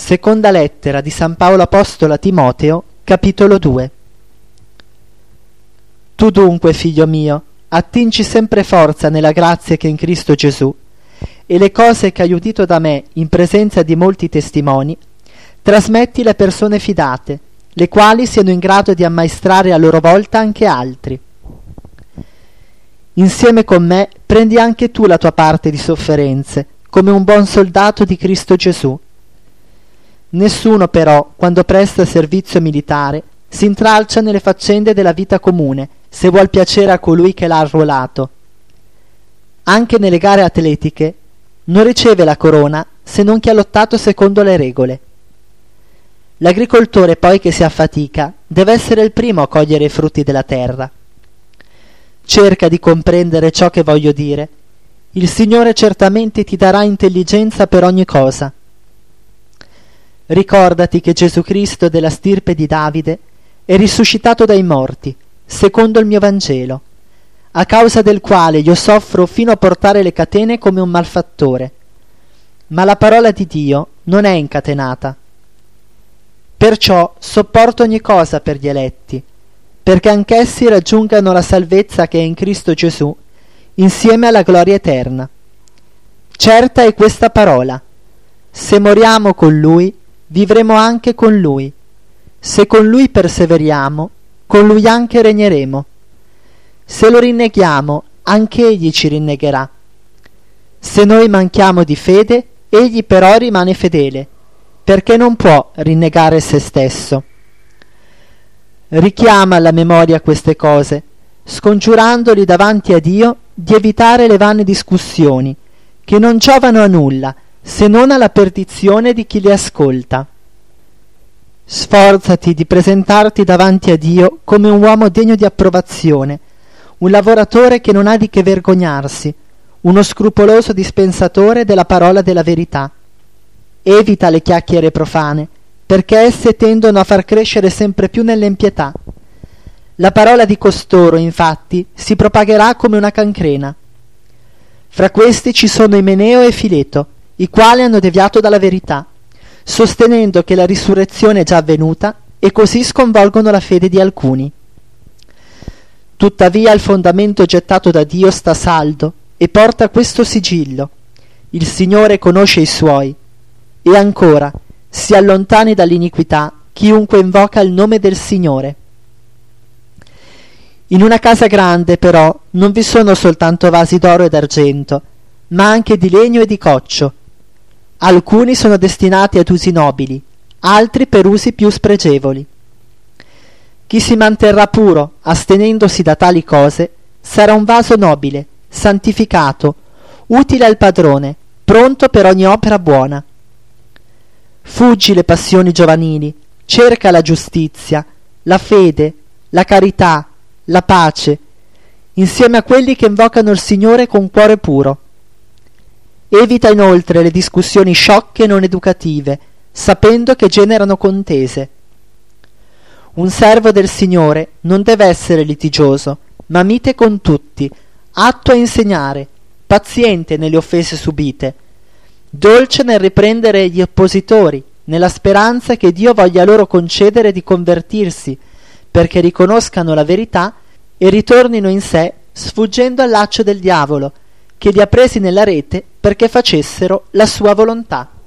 Seconda lettera di San Paolo Apostolo a Timoteo, capitolo 2. Tu dunque, figlio mio, attingi sempre forza nella grazia che è in Cristo Gesù, e le cose che hai udito da me in presenza di molti testimoni, trasmetti alle persone fidate, le quali siano in grado di ammaestrare a loro volta anche altri. Insieme con me prendi anche tu la tua parte di sofferenze, come un buon soldato di Cristo Gesù. Nessuno però, quando presta servizio militare, si intralcia nelle faccende della vita comune, se vuol piacere a colui che l'ha arruolato. Anche nelle gare atletiche non riceve la corona se non chi ha lottato secondo le regole. L'agricoltore poi che si affatica deve essere il primo a cogliere i frutti della terra. Cerca di comprendere ciò che voglio dire. Il Signore certamente ti darà intelligenza per ogni cosa. Ricordati che Gesù Cristo della stirpe di Davide è risuscitato dai morti, secondo il mio Vangelo, a causa del quale io soffro fino a portare le catene come un malfattore. Ma la parola di Dio non è incatenata. Perciò sopporto ogni cosa per gli eletti, perché anch'essi raggiungano la salvezza che è in Cristo Gesù, insieme alla gloria eterna. Certa è questa parola: se moriamo con Lui, vivremo anche con Lui. Se con Lui perseveriamo, con Lui anche regneremo. Se lo rinneghiamo, anche Egli ci rinnegherà. Se noi manchiamo di fede, Egli però rimane fedele, perché non può rinnegare se stesso. Richiama alla memoria queste cose, scongiurandoli davanti a Dio di evitare le vane discussioni, che non giovano a nulla, se non alla perdizione di chi li ascolta. Sforzati di presentarti davanti a Dio come un uomo degno di approvazione, un lavoratore che non ha di che vergognarsi, uno scrupoloso dispensatore della parola della verità. Evita le chiacchiere profane, perché esse tendono a far crescere sempre più nell'impietà. La parola di costoro, infatti, si propagherà come una cancrena. Fra questi ci sono Imeneo e Fileto, i quali hanno deviato dalla verità, sostenendo che la risurrezione è già avvenuta, e così sconvolgono la fede di alcuni. Tuttavia il fondamento gettato da Dio sta saldo e porta questo sigillo: il Signore conosce i suoi. E ancora, si allontani dall'iniquità chiunque invoca il nome del Signore. In una casa grande, però, non vi sono soltanto vasi d'oro e d'argento, ma anche di legno e di coccio. Alcuni sono destinati ad usi nobili, altri per usi più spregevoli. Chi si manterrà puro, astenendosi da tali cose, sarà un vaso nobile, santificato, utile al padrone, pronto per ogni opera buona. Fuggi le passioni giovanili, cerca la giustizia, la fede, la carità, la pace, insieme a quelli che invocano il Signore con cuore puro. Evita inoltre le discussioni sciocche e non educative, sapendo che generano contese. Un servo del Signore non deve essere litigioso, ma mite con tutti, atto a insegnare, paziente nelle offese subite, dolce nel riprendere gli oppositori, nella speranza che Dio voglia loro concedere di convertirsi, perché riconoscano la verità e ritornino in sé, sfuggendo al laccio del diavolo, che li ha presi nella rete perché facessero la sua volontà.